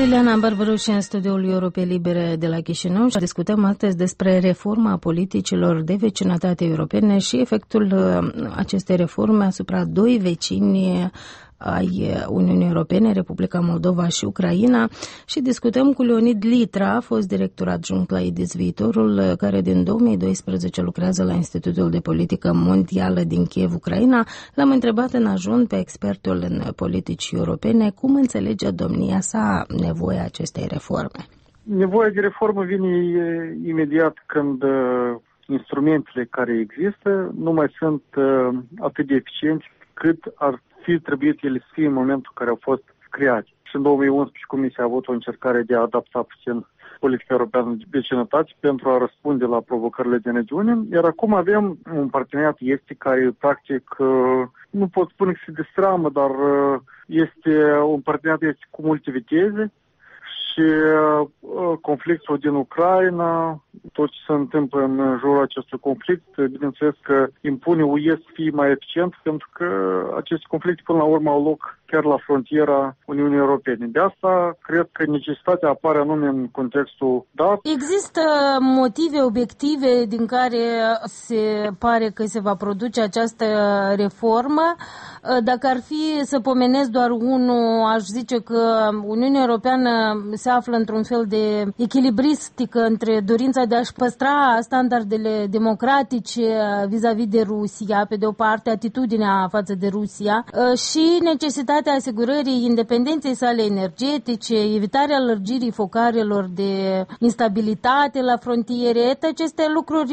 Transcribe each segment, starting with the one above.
Ileana Barbaroși în studioul Europe Libere de la Chișinău și discutăm astăzi despre reforma politicilor de vecinătate europene și efectul acestei reforme asupra doi vecini ai Uniunii Europene, Republica Moldova și Ucraina, și discutăm cu Leonid Litra, fost director adjunct la IDIS Viitorul, care din 2012 lucrează la Institutul de Politică Mondială din Kiev, Ucraina. L-am întrebat în ajun pe expertul în politici europene cum înțelege domnia sa nevoia acestei reforme. Nevoia de reformă vine imediat când instrumentele care există nu mai sunt atât de eficienți cât ar fi trebuit ele să fie în momentul în care au fost create. Și în 2011 Comisia a avut o încercare de a adapta puțin politica europeană de vecinătate pentru a răspunde la provocările din regiune, iar acum avem un parteneriat estic care practic, nu pot spune că se destramă, dar este un parteneriat estic cu multe viteze și conflictul din Ucraina, tot ce se întâmplă în jurul acestui conflict, bineînțeles că impune UE să fie mai eficient, pentru că aceste conflicte până la urmă au loc chiar la frontiera Uniunii Europene. De asta cred că necesitatea apare anume în contextul dat. Există motive obiective din care se pare că se va produce această reformă? Dacă ar fi să pomenesc doar unul, aș zice că Uniunea Europeană se află într-un fel de echilibristică între dorința de a-și păstra standardele democratice vis-a-vis de Rusia, pe de o parte atitudinea față de Rusia, și necesitatea asigurării independenței sale energetice, evitarea lărgirii focarelor de instabilitate la frontiere. Aceste lucruri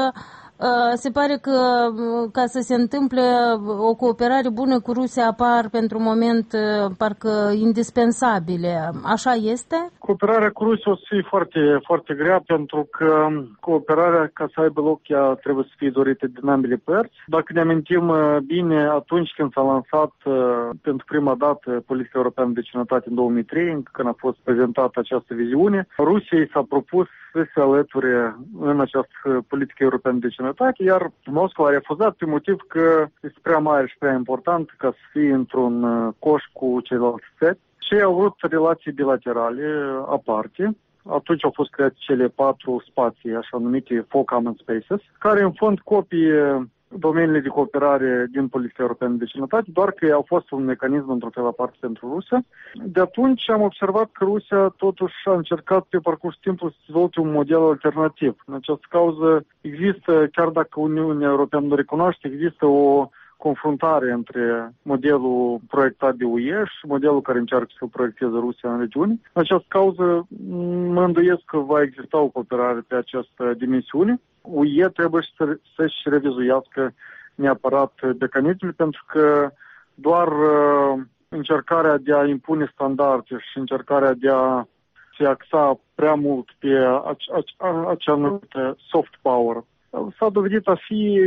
se pare că ca să se întâmple o cooperare bună cu Rusia apar pentru moment parcă indispensabile. Așa este? Cooperarea cu Rusia o să fie foarte, foarte grea, pentru că cooperarea, ca să aibă loc, ea trebuie să fie dorită din ambele părți. Dacă ne amintim bine, atunci când s-a lansat pentru prima dată politica europeană de vecinătate în 2003, când a fost prezentată această viziune, Rusiei s-a propus să se alăture în această politică europeană de vecinătate, iar Moscova a refuzat pe motiv că este prea mare și prea important ca să fie într-un coș cu celelalte țări. Și ei au vrut relații bilaterale aparte. Atunci au fost create cele 4 spații, așa numite 4 Common Spaces, care în fond copie domeniile de cooperare din politica europeană de vecinătate, doar că au fost un mecanism într-o fel aparte pentru Rusia. De atunci am observat că Rusia totuși a încercat pe parcursul timpului să dezvolte un model alternativ. În această cauză există, chiar dacă Uniunea Europeană nu recunoaște, există o confruntare între modelul proiectat de UE și modelul care încearcă să proiecteze Rusia în regiune. În această cauză mă îndoiesc că va exista o cooperare pe această dimensiune. UE trebuie să-și revizuiască neapărat mecanismele, pentru că doar încercarea de a impune standarde și încercarea de a se axa prea mult pe acea numită soft power s-a dovedit a fi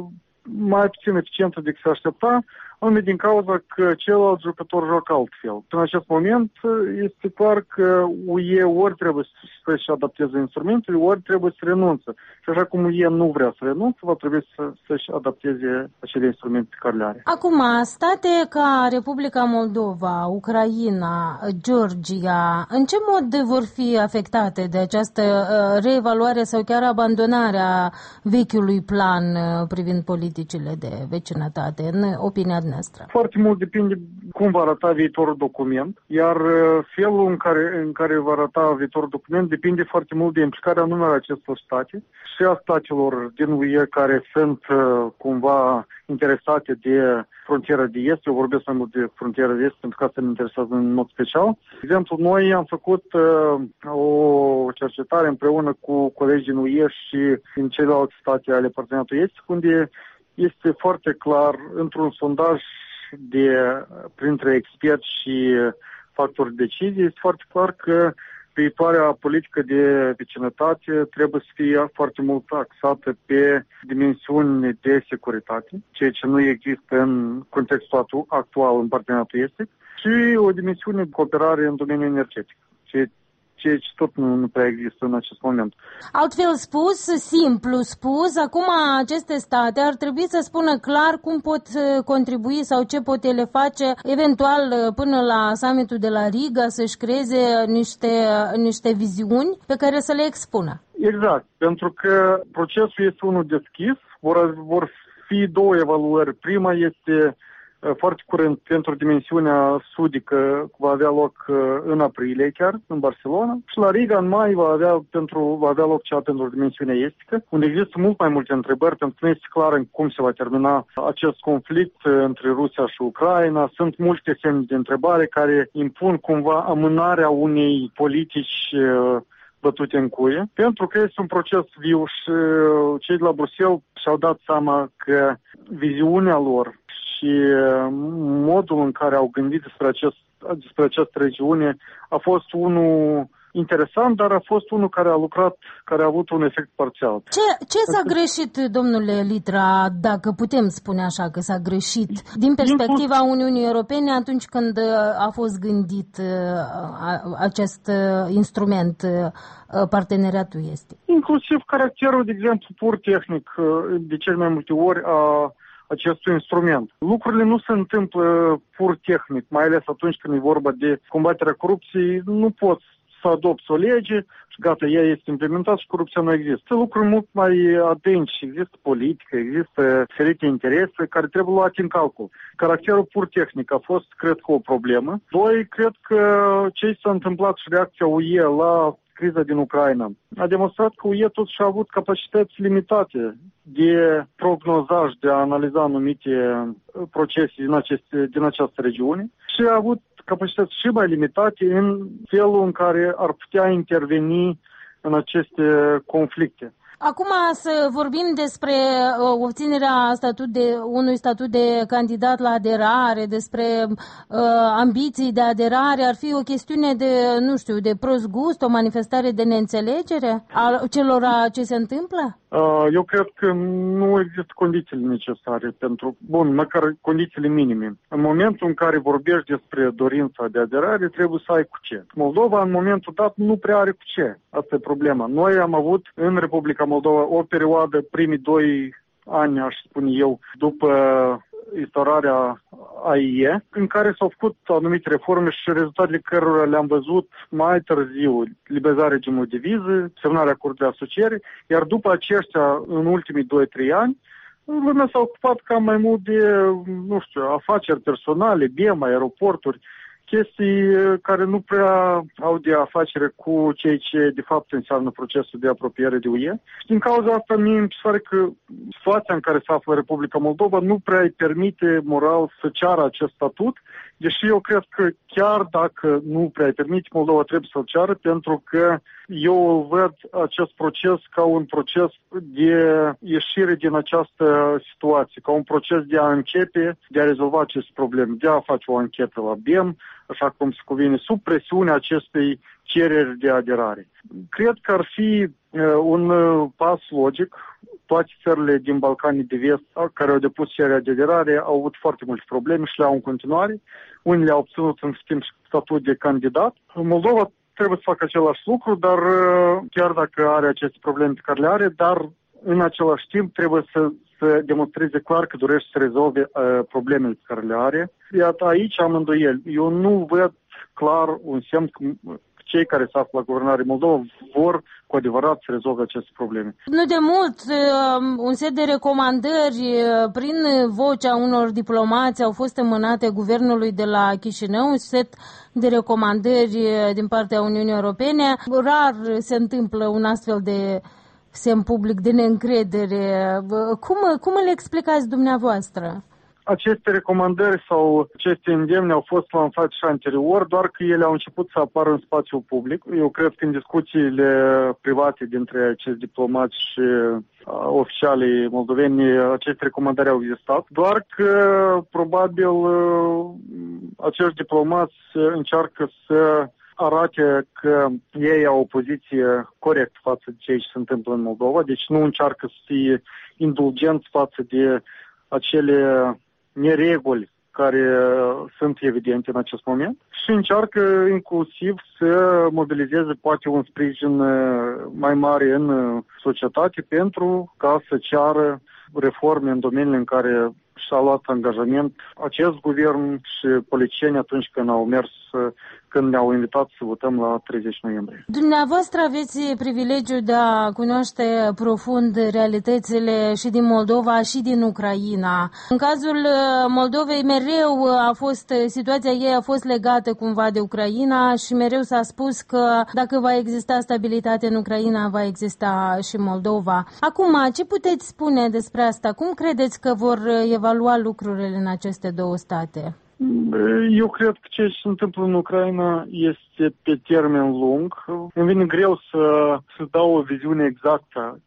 mai puțin eficientă decât se aștepta, anume din cauza că celălalt jucător joacă altfel. În acest moment este clar că UE ori trebuie să-și adapteze instrumentele, ori trebuie să renunță. Și așa cum UE nu vrea să renunță, va trebui să-și adapteze acele instrumente pe care le are. Acum, state ca Republica Moldova, Ucraina, Georgia, în ce mod vor fi afectate de această reevaluare sau chiar abandonarea vechiului plan privind politicile de vecinătate, în opinia noastră? Foarte mult depinde cum va arăta viitorul document, iar felul în care va arăta viitorul document depinde foarte mult de implicarea numărului acestor state și a statelor din UE care sunt cumva interesate de frontiera de est. Eu vorbesc mai mult de frontiera de est pentru că asta ne interesează în mod special. De exemplu, noi am făcut o cercetare împreună cu colegi din UE și din celelalte state ale parteneriatului estic, unde este foarte clar, într-un sondaj printre experți și factori de decizie, este foarte clar că viitoarea politică de vecinătate trebuie să fie foarte mult axată pe dimensiuni de securitate, ceea ce nu există în contextul actual în parteneriatul estic, și o dimensiune de cooperare în domeniul energetic, ceea ceea ce tot nu prea există în acest moment. Altfel spus, simplu spus, acum aceste state ar trebui să spună clar cum pot contribui sau ce pot ele face, eventual până la summitul de la Riga, să-și creeze niște viziuni pe care să le expună. Exact, pentru că procesul este unul deschis, vor fi două evaluări. Prima este foarte curând pentru dimensiunea sudică, va avea loc în aprilie chiar, în Barcelona. Și la Riga, în mai, va avea loc cea pentru dimensiunea estică, unde există mult mai multe întrebări, pentru că nu este clar cum se va termina acest conflict între Rusia și Ucraina. Sunt multe semne de întrebare care impun cumva amânarea unei politici bătute în cuie, pentru că este un proces viu și cei de la Bruxelles și-au dat seama că viziunea lor și modul în care au gândit despre această regiune a fost unul interesant, dar a fost unul care a avut un efect parțial. Ce s-a greșit, domnule Litra, dacă putem spune așa că s-a greșit din perspectiva Uniunii Europene atunci când a fost gândit acest instrument, parteneriatul estic? Inclusiv caracterul, de exemplu, pur tehnic, de cel mai multe ori a acestui instrument. Lucrurile nu se întâmplă pur tehnic, mai ales atunci când e vorba de combaterea corupției. Nu poți să adopți o lege și gata, ea este implementată și corupția nu există. Lucruri mult mai adânci, există politică, există diferite interese care trebuie luate în calcul. Caracterul pur tehnic a fost, cred că, o problemă. Doi, cred că ce s-a întâmplat și reacția UE la criza din Ucraina a demonstrat că UE totuși a avut capacități limitate de prognozaj, de a analiza anumite procese din această regiune și a avut capacități și mai limitate în felul în care ar putea interveni în aceste conflicte. Acum să vorbim despre obținerea unui statut de candidat la aderare, despre ambiții de aderare. Ar fi o chestiune de prost gust, o manifestare de neînțelegere a celor ce se întâmplă? Eu cred că nu există condițiile necesare măcar condițiile minime. În momentul în care vorbești despre dorința de aderare, trebuie să ai cu ce. Moldova, în momentul dat, nu prea are cu ce. Asta e problema. Noi am avut în Republica Moldova o perioadă, primii 2 ani, aș spune eu, după instaurarea AIE, în care s-au făcut anumite reforme și rezultatele cărora le-am văzut mai târziu: liberalizarea regimului de vize, semnarea acordului de asociere, iar după aceștia, în ultimii 2-3 ani, lumea s-a ocupat cam mai mult de, afaceri personale, BEMA, aeroporturi, chestii care nu prea au de afacere cu ceea ce de fapt înseamnă procesul de apropiere de UE. Și din cauza asta mie îmi pare că situația în care se află Republica Moldova nu prea îi permite moral să ceară acest statut, deși eu cred că chiar dacă nu prea îi permite, Moldova trebuie să-l ceară, pentru că eu văd acest proces ca un proces de ieșire din această situație, ca un proces de a începe, de a rezolva aceste probleme, de a face o anchetă la BEM, așa cum se cuvine, sub presiunea acestei cereri de aderare. Cred că ar fi un pas logic. Toate țările din Balcanii de Vest care au depus cererea de aderare au avut foarte multe probleme și le-au în continuare. Unii le-au obținut în schimb statut de candidat. Moldova trebuie să facă același lucru, dar chiar dacă are aceste probleme pe care le are, dar în același timp trebuie să demonstreze clar că dorește să rezolve problemele pe care le are. Iată, aici am îndoieli. Eu nu văd clar un semn că cei care se află la guvernare Moldova vor cu adevărat să rezolve aceste probleme. Nu de mult, un set de recomandări prin vocea unor diplomați au fost înmânate guvernului de la Chișinău, un set de recomandări din partea Uniunii Europene. Rar se întâmplă un astfel de semn public de neîncredere. Cum le explicați dumneavoastră? Aceste recomandări sau aceste îndemne au fost lansate și anterior, doar că ele au început să apară în spațiul public. Eu cred că în discuțiile private dintre acești diplomați și oficialii moldoveni, aceste recomandări au existat. Doar că, probabil, acești diplomați încearcă să arate că ei au o poziție corectă față de ceea ce se întâmplă în Moldova, deci nu încearcă să fie indulgenți față de acele nereguli care sunt evidente în acest moment și încearcă inclusiv să mobilizeze poate un sprijin mai mare în societate pentru ca să ceară reforme în domeniile în care și-a luat angajament acest guvern și politicieni atunci când ne-au invitat să votăm la 30 noiembrie. Dumneavoastră aveți privilegiul de a cunoaște profund realitățile și din Moldova și din Ucraina. În cazul Moldovei mereu situația ei a fost legată cumva de Ucraina și mereu s-a spus că dacă va exista stabilitate în Ucraina, va exista și Moldova. Acum, ce puteți spune despre asta? Cum credeți că vor evalua lucrurile în aceste două state? Eu cred că ce se întâmplă în Ucraina este pe termen lung. Îmi vine greu să dau o viziune exactă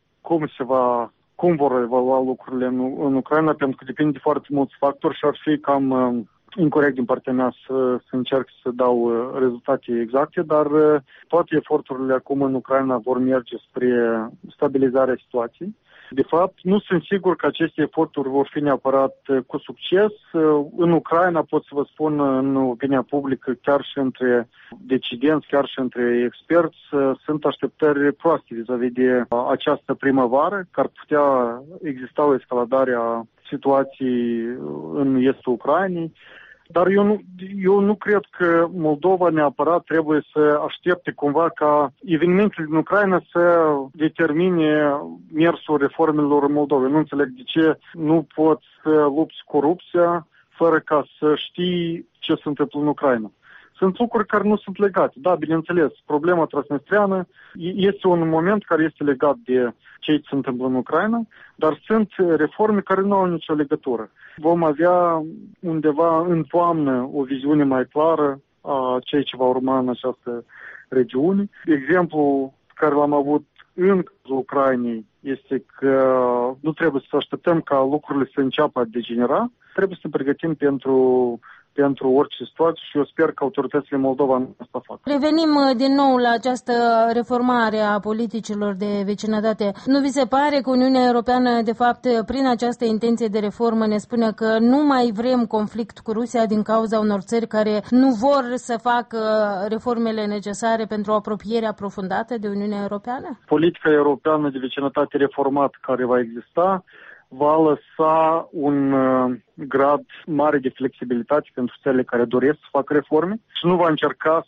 cum vor evalua lucrurile în Ucraina, pentru că depinde de foarte mulți factori și ar fi cam incorect din partea mea să încerc să dau rezultate exacte, dar toate eforturile acum în Ucraina vor merge spre stabilizarea situației. De fapt, nu sunt sigur că aceste eforturi vor fi neapărat cu succes. În Ucraina, pot să vă spun, în opinia publică, chiar și între decidenți, chiar și între experți, sunt așteptări proaste vis-a-vis de această primăvară, că ar putea exista o escaladare a situației în estul Ucrainei. Dar eu nu cred că Moldova neapărat trebuie să aștepte cumva ca evenimentele din Ucraina să determine mersul reformelor în Moldova. Nu înțeleg de ce nu poți să lupți corupția fără ca să știi ce se întâmplă în Ucraina. Sunt lucruri care nu sunt legate. Da, bineînțeles, problema transnistreană este un moment care este legat de ce se întâmplă în Ucraina, dar sunt reforme care nu au nicio legătură. Vom avea undeva în toamnă o viziune mai clară a ceea ce va urma în această regiune. Exemplul care l-am avut în cazul Ucrainei este că nu trebuie să așteptăm ca lucrurile să înceapă a degenera, trebuie să ne pregătim pentru orice situație și eu sper că autoritățile Moldova nu asta fac. Revenim din nou la această reformare a politicilor de vecinătate. Nu vi se pare că Uniunea Europeană, de fapt, prin această intenție de reformă ne spune că nu mai vrem conflict cu Rusia din cauza unor țări care nu vor să facă reformele necesare pentru o apropiere aprofundată de Uniunea Europeană? Politica europeană de vecinătate reformată care va exista va lăsa un grad mare de flexibilitate pentru țările care doresc să facă reforme și nu va încerca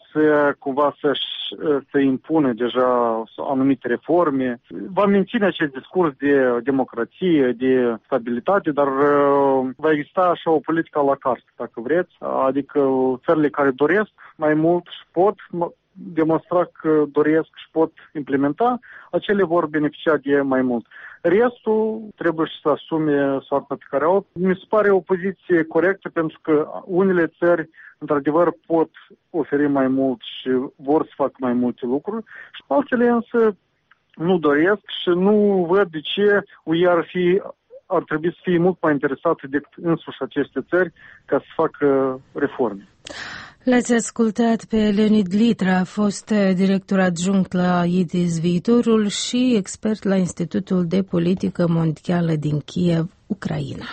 să impună deja anumite reforme. Va menține acest discurs de democrație, de stabilitate, dar va exista așa o politică la carte, dacă vreți, adică țările care doresc mai mult și pot demonstra că doresc și pot implementa, acele vor beneficia de mai mult. Restul trebuie să asume soarta pe care au. Mi se pare o poziție corectă pentru că unele țări, într-adevăr, pot oferi mai mult și vor să facă mai multe lucruri și altele însă nu doresc și nu văd de ce UE ar trebui să fie mult mai interesate decât însuși aceste țări ca să facă reforme. L-ați ascultat pe Leonid Litra, fost director adjunct la IDIS Viitorul și expert la Institutul de Politică Mondială din Kiev, Ucraina.